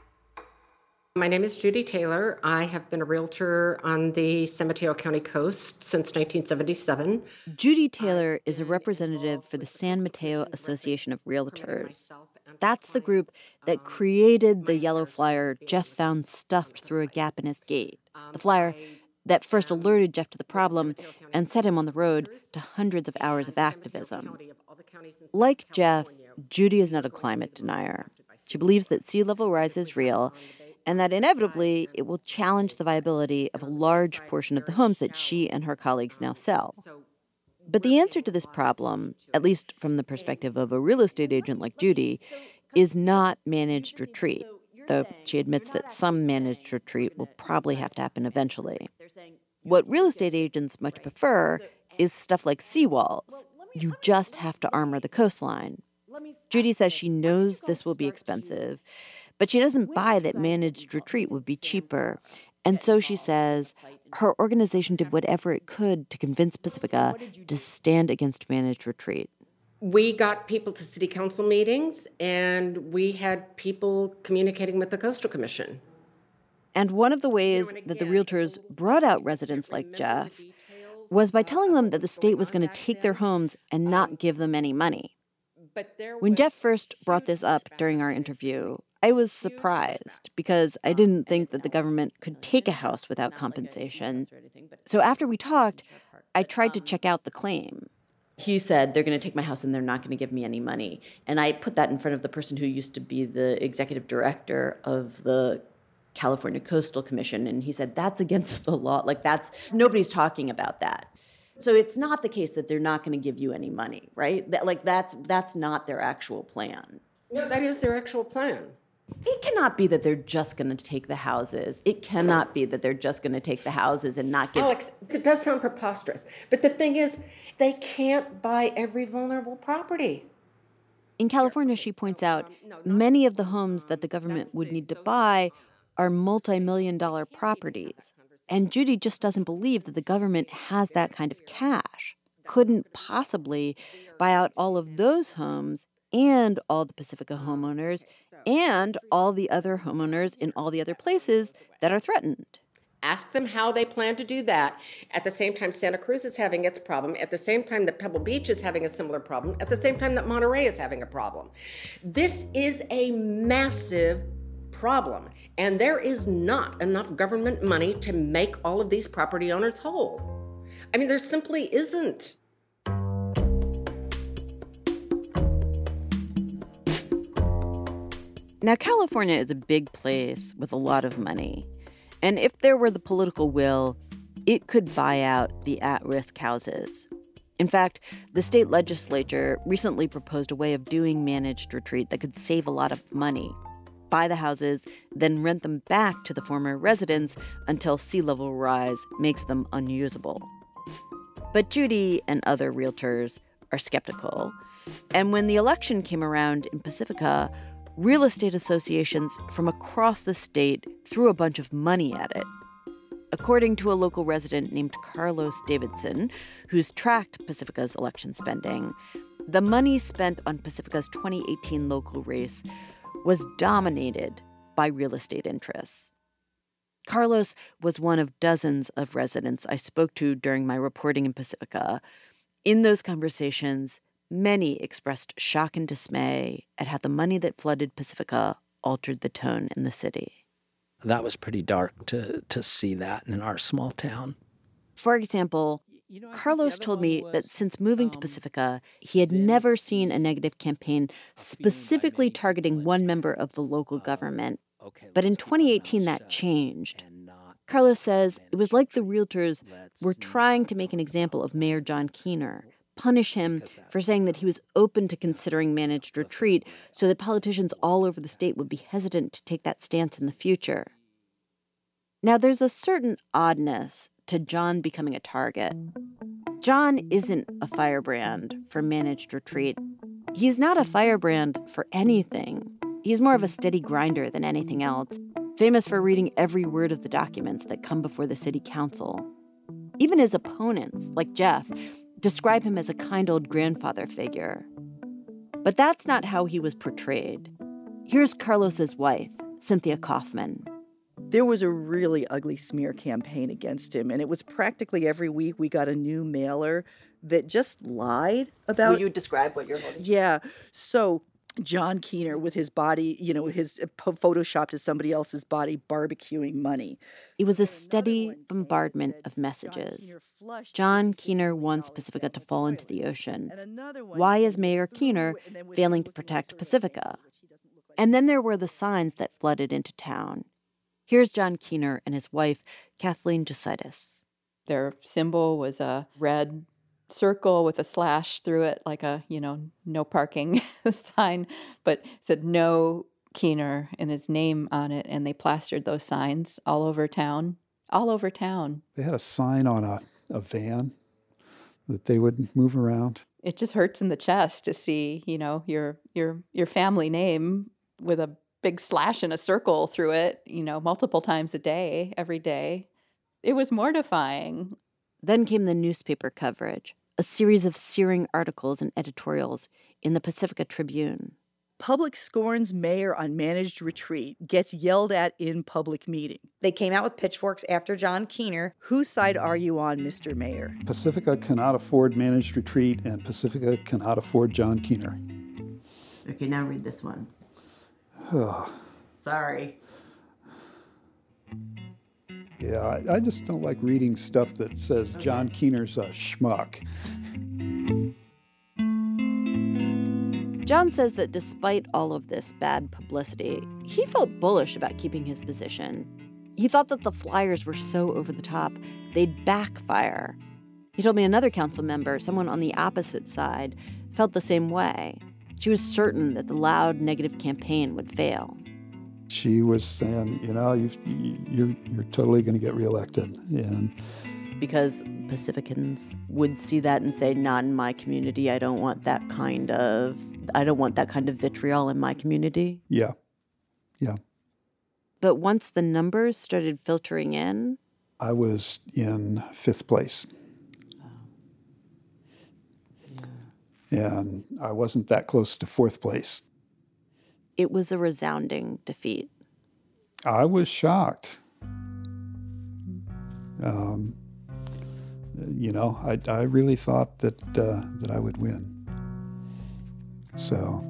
My name is Judy Taylor. I have been a realtor on the San Mateo County coast since 1977. Judy Taylor is a representative for the San Mateo Association of Realtors. That's the group that created the yellow flyer Jeff found stuffed through a gap in his gate. The flyer that first alerted Jeff to the problem and set him on the road to hundreds of hours of activism. Like Jeff, Judy is not a climate denier. She believes that sea level rise is real and that inevitably it will challenge the viability of a large portion of the homes that she and her colleagues now sell. But the answer to this problem, at least from the perspective of a real estate agent like Judy, is not Managed Retreat, though she admits that some Managed Retreat will probably have to happen eventually. What real estate agents much prefer is stuff like seawalls. You just have to armor the coastline. Judy says she knows this will be expensive, but she doesn't buy that Managed Retreat would be cheaper. And so she says her organization did whatever it could to convince Pacifica to stand against Managed Retreat. We got people to city council meetings, and we had people communicating with the Coastal Commission. And one of the ways that the realtors brought out residents like Jeff was by telling them that the state was going to take their homes and not give them any money. When Jeff first brought this up during our interview, I was surprised because I didn't think that the government could take a house without compensation. So after we talked, I tried to check out the claim. He said, they're going to take my house and they're not going to give me any money. And I put that in front of the person who used to be the executive director of the California Coastal Commission. And he said, that's against the law. Nobody's talking about that. So it's not the case that they're not going to give you any money, right? That's not their actual plan. No, that is their actual plan. It cannot be that they're just going to take the houses. It cannot be that they're just going to take the houses and not give... Alex, it does sound preposterous. But the thing is, they can't buy every vulnerable property. In California, she points out, many of the homes that the government would need to buy are multi-million-dollar properties. And Judy just doesn't believe that the government has that kind of cash, couldn't possibly buy out all of those homes and all the Pacifica homeowners and all the other homeowners in all the other places that are threatened. Ask them how they plan to do that. At the same time Santa Cruz is having its problem, at the same time that Pebble Beach is having a similar problem, at the same time that Monterey is having a problem. This is a massive problem, and there is not enough government money to make all of these property owners whole. I mean, there simply isn't. Now, California is a big place with a lot of money. And if there were the political will, it could buy out the at-risk houses. In fact, the state legislature recently proposed a way of doing Managed Retreat that could save a lot of money. Buy the houses, then rent them back to the former residents until sea level rise makes them unusable. But Judy and other realtors are skeptical. And when the election came around in Pacifica, real estate associations from across the state threw a bunch of money at it. According to a local resident named Carlos Davidson, who's tracked Pacifica's election spending, the money spent on Pacifica's 2018 local race was dominated by real estate interests. Carlos was one of dozens of residents I spoke to during my reporting in Pacifica. In those conversations, many expressed shock and dismay at how the money that flooded Pacifica altered the tone in the city. That was pretty dark to see that in our small town. For example, Carlos told me that since moving to Pacifica, he had never seen a negative campaign specifically targeting one member of the local government. But in 2018, that changed. Carlos says it was like the realtors were trying to make an example of Mayor John Keener, punish him for saying that he was open to considering Managed Retreat so that politicians all over the state would be hesitant to take that stance in the future. Now, there's a certain oddness to John becoming a target. John isn't a firebrand for managed retreat. He's not a firebrand for anything. He's more of a steady grinder than anything else, famous for reading every word of the documents that come before the city council. Even his opponents, like Jeff, describe him as a kind old grandfather figure. But that's not how he was portrayed. Here's Carlos's wife, Cynthia Kaufman. There was a really ugly smear campaign against him, and it was practically every week we got a new mailer that just lied about... Will you describe what you're holding? Yeah. So John Keener with his body, his photoshopped as somebody else's body barbecuing money. It was a steady bombardment of messages. John Keener wants Pacifica to fall into the ocean. Why is Mayor Keener failing to protect Pacifica? And then there were the signs that flooded into town. Here's John Keener and his wife, Kathleen Jositis. Their symbol was a red circle with a slash through it, like a, no parking sign, but it said no Keener and his name on it. And they plastered those signs all over town. They had a sign on a van that they would move around. It just hurts in the chest to see, your family name with a big slash and a circle through it, multiple times a day, every day. It was mortifying. Then came the newspaper coverage, a series of searing articles and editorials in the Pacifica Tribune. Public scorns mayor on managed retreat, gets yelled at in public meeting. They came out with pitchforks after John Keener. Whose side are you on, Mr. Mayor? Pacifica cannot afford managed retreat, and Pacifica cannot afford John Keener. Okay, now read this one. Sorry. Yeah, I just don't like reading stuff that says John Keener's a schmuck. John says that despite all of this bad publicity, he felt bullish about keeping his position. He thought that the flyers were so over the top, they'd backfire. He told me another council member, someone on the opposite side, felt the same way. She was certain that the loud negative campaign would fail. She was saying, you're totally going to get reelected. And because Pacificans would see that and say, not in my community. I don't want that kind of vitriol in my community. Yeah. But once the numbers started filtering in, I was in 5th place. And I wasn't that close to 4th place. It was a resounding defeat. I was shocked. I really thought that I would win. So.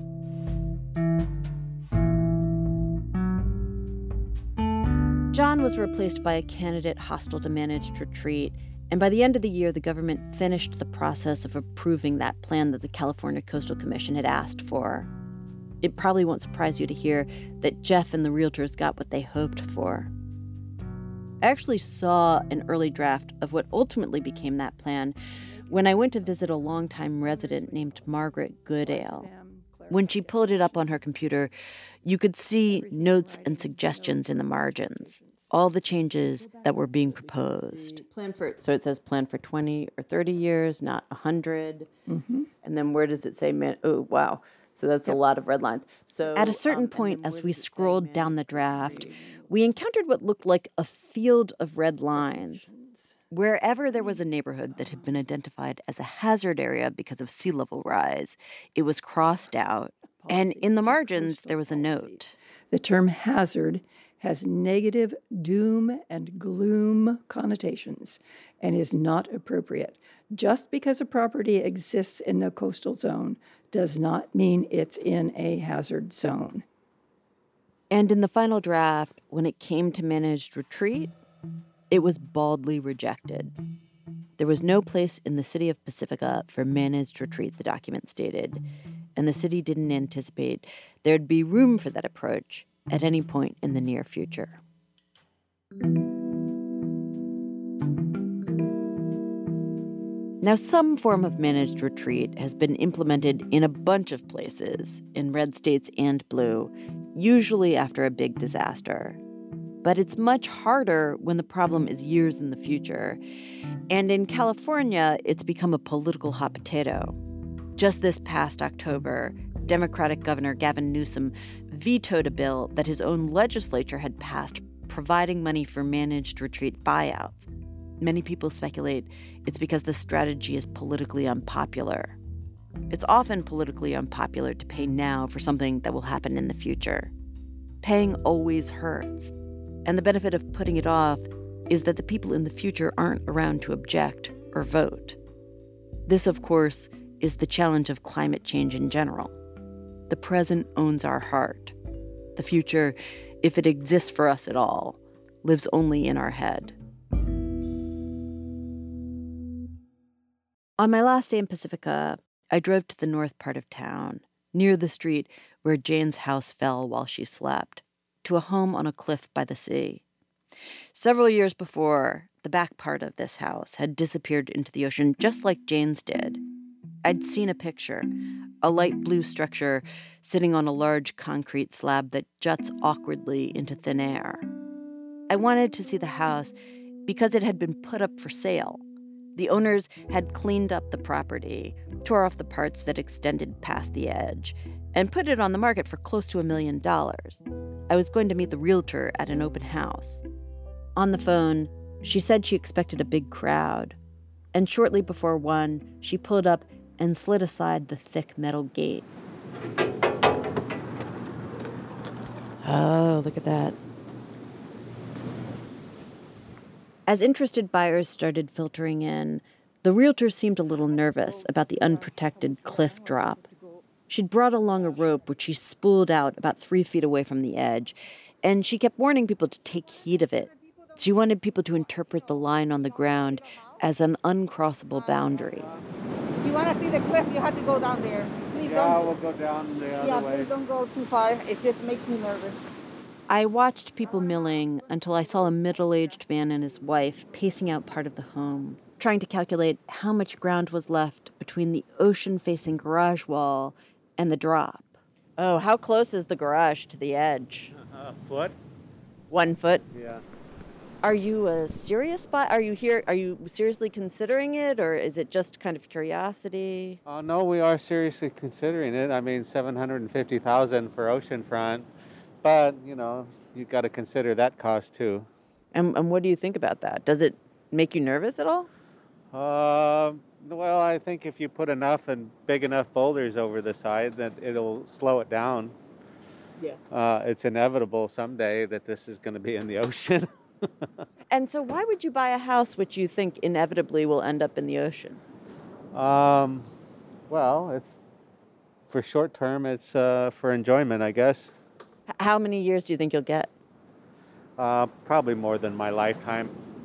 John was replaced by a candidate hostile to managed retreat, and by the end of the year, the government finished the process of approving that plan that the California Coastal Commission had asked for. It probably won't surprise you to hear that Jeff and the realtors got what they hoped for. I actually saw an early draft of what ultimately became that plan when I went to visit a longtime resident named Margaret Goodale. When she pulled it up on her computer, you could see notes and suggestions in the margins, all the changes that were being proposed. So it says plan for 20 or 30 years, not 100. Mm-hmm. And then where does it say, oh, wow. So that's a lot of red lines. So at a certain point, as we scrolled down the draft, we encountered what looked like a field of red lines. Wherever there was a neighborhood that had been identified as a hazard area because of sea level rise, it was crossed out. And in the margins, there was a note. The term hazard has negative doom and gloom connotations and is not appropriate. Just because a property exists in the coastal zone does not mean it's in a hazard zone. And in the final draft, when it came to managed retreat, it was baldly rejected. There was no place in the city of Pacifica for managed retreat, the document stated, and the city didn't anticipate there'd be room for that approach at any point in the near future. Now, some form of managed retreat has been implemented in a bunch of places, in red states and blue, usually after a big disaster. But it's much harder when the problem is years in the future. And in California, it's become a political hot potato. Just this past October, Democratic Governor Gavin Newsom vetoed a bill that his own legislature had passed providing money for managed retreat buyouts. Many people speculate it's because the strategy is politically unpopular. It's often politically unpopular to pay now for something that will happen in the future. Paying always hurts. And the benefit of putting it off is that the people in the future aren't around to object or vote. This, of course, is the challenge of climate change in general. The present owns our heart. The future, if it exists for us at all, lives only in our head. On my last day in Pacifica, I drove to the north part of town, near the street where Jane's house fell while she slept, to a home on a cliff by the sea. Several years before, the back part of this house had disappeared into the ocean just like Jane's did. I'd seen a picture, a light blue structure sitting on a large concrete slab that juts awkwardly into thin air. I wanted to see the house because it had been put up for sale. The owners had cleaned up the property, tore off the parts that extended past the edge, and put it on the market for close to $1 million. I was going to meet the realtor at an open house. On the phone, she said she expected a big crowd. And shortly before 1, she pulled up and slid aside the thick metal gate. Oh, look at that. As interested buyers started filtering in, the realtor seemed a little nervous about the unprotected cliff drop. She'd brought along a rope which she spooled out about 3 feet away from the edge, and she kept warning people to take heed of it. She wanted people to interpret the line on the ground as an uncrossable boundary. If you want to see the cliff, you have to go down there. Please don't. We'll go down the other way. Please don't go too far. It just makes me nervous. I watched people milling until I saw a middle-aged man and his wife pacing out part of the home, trying to calculate how much ground was left between the ocean-facing garage wall and the drop. Oh, how close is the garage to the edge? A foot. 1 foot? Yeah. Are you a serious buyer? Are you seriously considering it, or is it just kind of curiosity? No, we are seriously considering it. I mean, $750,000 for oceanfront, but you've got to consider that cost too. And what do you think about that? Does it make you nervous at all? Well, I think if you put enough and big enough boulders over the side, that it'll slow it down. Yeah. It's inevitable someday that this is going to be in the ocean. And so why would you buy a house which you think inevitably will end up in the ocean? Well, it's for short term. It's for enjoyment, I guess. How many years do you think you'll get? Probably more than my lifetime.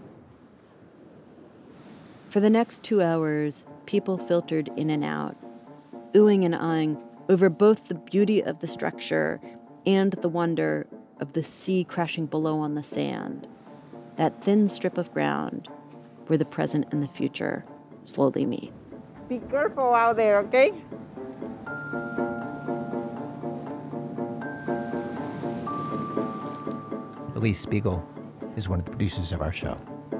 For the next 2 hours, people filtered in and out, oohing and ahhing over both the beauty of the structure and the wonder of the sea crashing below on the sand, that thin strip of ground where the present and the future slowly meet. Be careful out there, okay? Elise Spiegel is one of the producers of our show.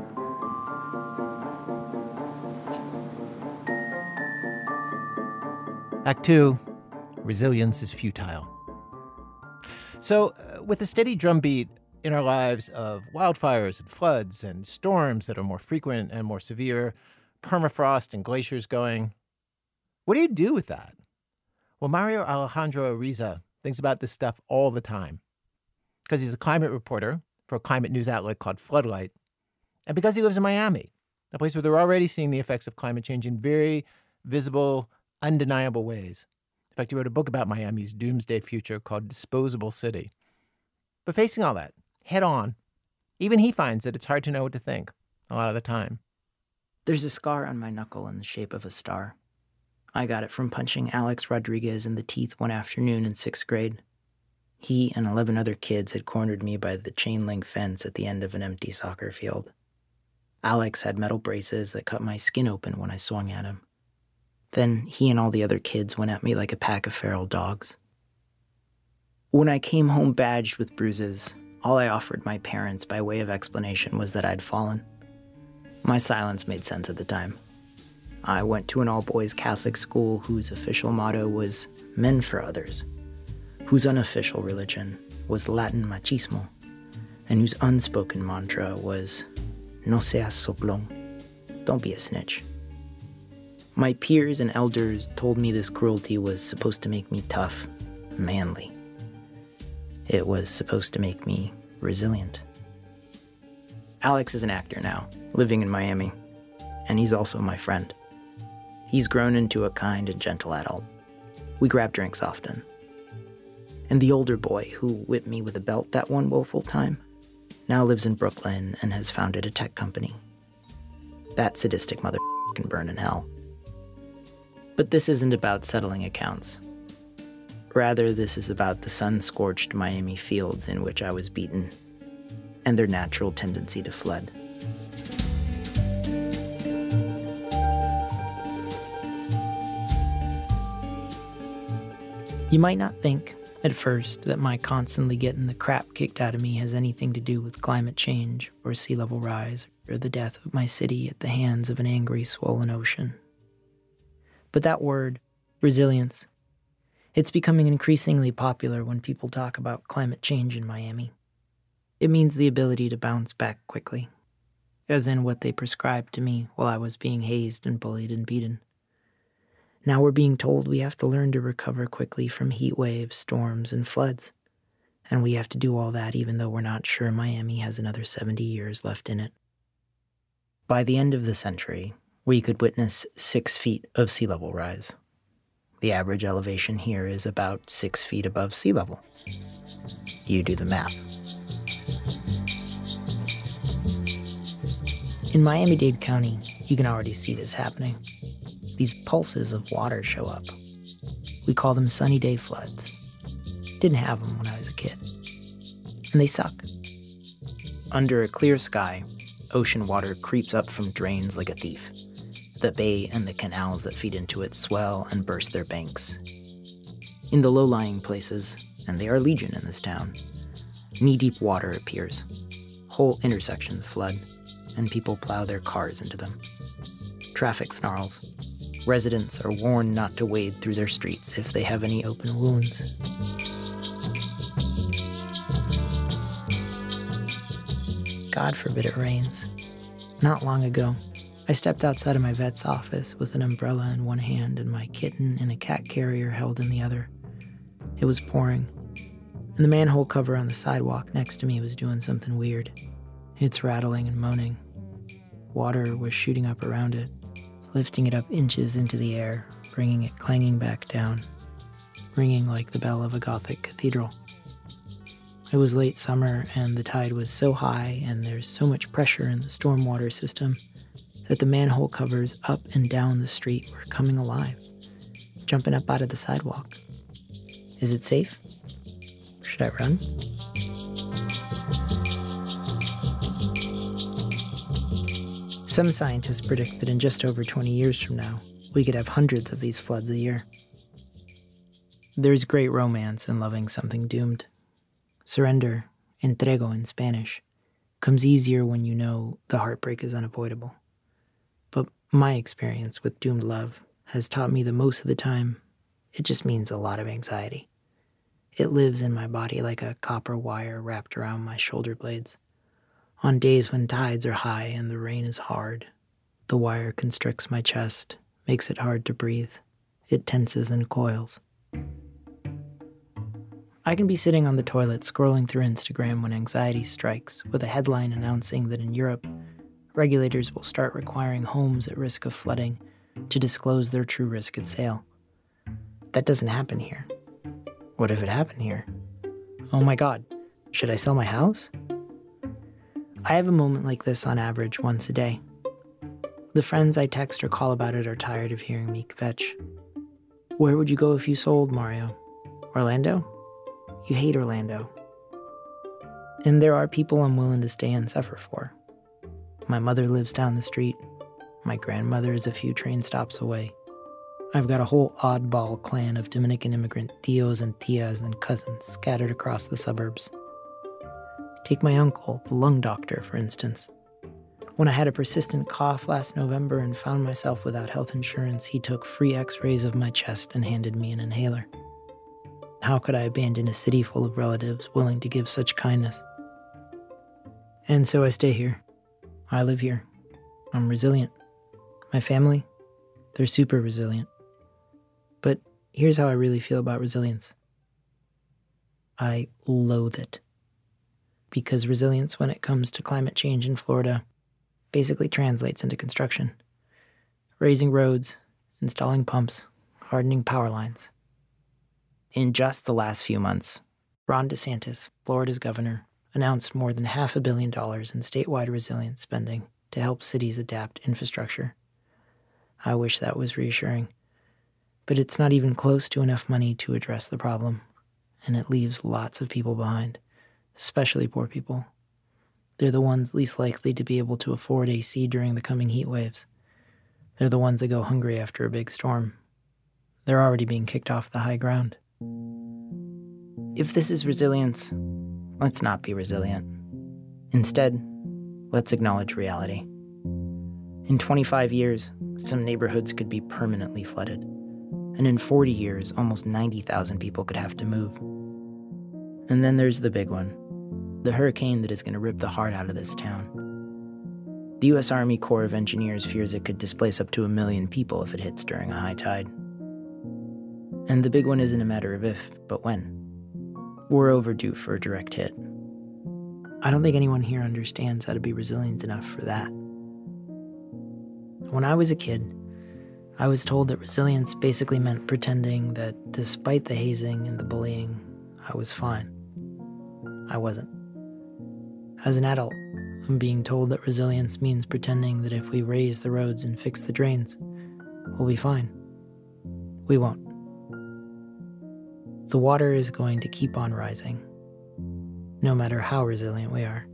Act 2, resilience is futile. So, with a steady drumbeat in our lives of wildfires and floods and storms that are more frequent and more severe, permafrost and glaciers going, what do you do with that? Well, Mario Alejandro Ariza thinks about this stuff all the time because he's a climate reporter for a climate news outlet called Floodlight, and because he lives in Miami, a place where they're already seeing the effects of climate change in very visible, undeniable ways. In fact, he wrote a book about Miami's doomsday future called Disposable City. But facing all that, head on, even he finds that it's hard to know what to think a lot of the time. There's a scar on my knuckle in the shape of a star. I got it from punching Alex Rodriguez in the teeth one afternoon in 6th grade. He and 11 other kids had cornered me by the chain-link fence at the end of an empty soccer field. Alex had metal braces that cut my skin open when I swung at him. Then he and all the other kids went at me like a pack of feral dogs. When I came home badged with bruises, All I offered my parents by way of explanation was that I'd fallen. My silence made sense at the time. I went to an all-boys Catholic school whose official motto was men for others, whose unofficial religion was Latin machismo, and whose unspoken mantra was no seas soplón, don't be a snitch. My peers and elders told me this cruelty was supposed to make me tough, manly. It was supposed to make me resilient. Alex is an actor now, living in Miami, and he's also my friend. He's grown into a kind and gentle adult. We grab drinks often. And the older boy who whipped me with a belt that one woeful time now lives in Brooklyn and has founded a tech company. That sadistic mother can burn in hell. But this isn't about settling accounts. Rather, this is about the sun-scorched Miami fields in which I was beaten, and their natural tendency to flood. You might not think, at first, that my constantly getting the crap kicked out of me has anything to do with climate change or sea level rise or the death of my city at the hands of an angry, swollen ocean. But that word, resilience, it's becoming increasingly popular when people talk about climate change in Miami. It means the ability to bounce back quickly, as in what they prescribed to me while I was being hazed and bullied and beaten. Now we're being told we have to learn to recover quickly from heat waves, storms, and floods. And we have to do all that even though we're not sure Miami has another 70 years left in it. By the end of the century, we could witness 6 feet of sea level rise. The average elevation here is about 6 feet above sea level. You do the math. In Miami-Dade County, you can already see this happening. These pulses of water show up. We call them sunny day floods. Didn't have them when I was a kid. And they suck. Under a clear sky, ocean water creeps up from drains like a thief. The bay and the canals that feed into it swell and burst their banks. In the low-lying places, and they are legion in this town, knee-deep water appears. Whole intersections flood, and people plow their cars into them. Traffic snarls. Residents are warned not to wade through their streets if they have any open wounds. God forbid it rains. Not long ago, I stepped outside of my vet's office with an umbrella in one hand and my kitten in a cat carrier held in the other. It was pouring, and the manhole cover on the sidewalk next to me was doing something weird. It's rattling and moaning. Water was shooting up around it, lifting it up inches into the air, bringing it clanging back down, ringing like the bell of a Gothic cathedral. It was late summer, and the tide was so high, and there's so much pressure in the stormwater system that the manhole covers up and down the street were coming alive, jumping up out of the sidewalk. Is it safe? Should I run? Some scientists predict that in just over 20 years from now, we could have hundreds of these floods a year. There's great romance in loving something doomed. Surrender, entrego in Spanish, comes easier when you know the heartbreak is unavoidable. But my experience with doomed love has taught me that most of the time, it just means a lot of anxiety. It lives in my body like a copper wire wrapped around my shoulder blades. On days when tides are high and the rain is hard, the wire constricts my chest, makes it hard to breathe. It tenses and coils. I can be sitting on the toilet scrolling through Instagram when anxiety strikes, with a headline announcing that in Europe, regulators will start requiring homes at risk of flooding to disclose their true risk at sale. That doesn't happen here. What if it happened here? Oh my God, should I sell my house? I have a moment like this on average once a day. The friends I text or call about it are tired of hearing me kvetch. Where would you go if you sold, Mario? Orlando? You hate Orlando. And there are people I'm willing to stay and suffer for. My mother lives down the street. My grandmother is a few train stops away. I've got a whole oddball clan of Dominican immigrant tios and tias and cousins scattered across the suburbs. Take my uncle, the lung doctor, for instance. When I had a persistent cough last November and found myself without health insurance, he took free x-rays of my chest and handed me an inhaler. How could I abandon a city full of relatives willing to give such kindness? And so I stay here. I live here. I'm resilient. My family, they're super resilient. But here's how I really feel about resilience. I loathe it. Because resilience when it comes to climate change in Florida basically translates into construction. Raising roads, installing pumps, hardening power lines. In just the last few months, Ron DeSantis, Florida's governor, announced more than $500 million in statewide resilience spending to help cities adapt infrastructure. I wish that was reassuring. But it's not even close to enough money to address the problem, and it leaves lots of people behind, especially poor people. They're the ones least likely to be able to afford AC during the coming heat waves. They're the ones that go hungry after a big storm. They're already being kicked off the high ground. If this is resilience, let's not be resilient. Instead, let's acknowledge reality. In 25 years, some neighborhoods could be permanently flooded. And in 40 years, almost 90,000 people could have to move. And then there's the big one, the hurricane that is going to rip the heart out of this town. The U.S. Army Corps of Engineers fears it could displace up to 1 million people if it hits during a high tide. And the big one isn't a matter of if, but when. We're overdue for a direct hit. I don't think anyone here understands how to be resilient enough for that. When I was a kid, I was told that resilience basically meant pretending that despite the hazing and the bullying, I was fine. I wasn't. As an adult, I'm being told that resilience means pretending that if we raise the roads and fix the drains, we'll be fine. We won't. The water is going to keep on rising, no matter how resilient we are.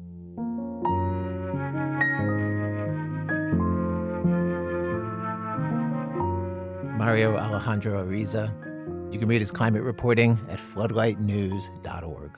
Mario Alejandro Ariza. You can read his climate reporting at floodlightnews.org.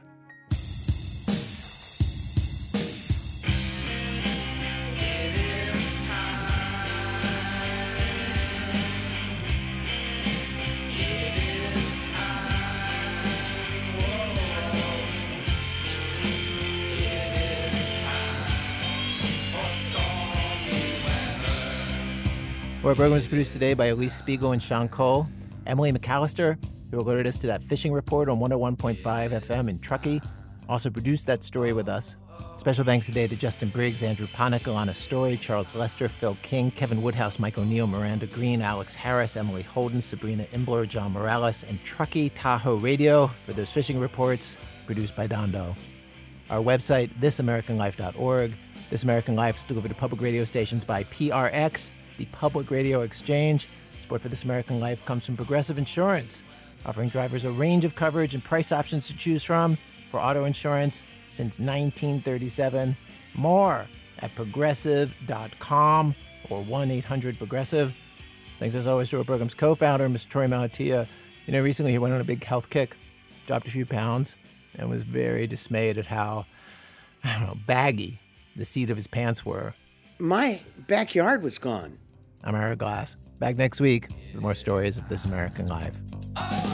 Our program is produced today by Elise Spiegel and Sean Cole. Emily McAllister, who alerted us to that fishing report on 101.5 FM in Truckee, also produced that story with us. Special thanks today to Justin Briggs, Andrew Ponick, Alana Story, Charles Lester, Phil King, Kevin Woodhouse, Mike O'Neill, Miranda Green, Alex Harris, Emily Holden, Sabrina Imbler, John Morales, and Truckee Tahoe Radio for those fishing reports produced by Dondo. Our website, thisamericanlife.org. This American Life is delivered to public radio stations by PRX, the Public Radio Exchange. Support for This American Life comes from Progressive Insurance, offering drivers a range of coverage and price options to choose from for auto insurance since 1937. More at progressive.com or 1-800-PROGRESSIVE. Thanks as always to our program's co-founder, Mr. Torey Malatia. Recently he went on a big health kick, dropped a few pounds, and was very dismayed at how, baggy the seat of his pants were. My backyard was gone. I'm Ira Glass. Back next week with more stories of This American Life.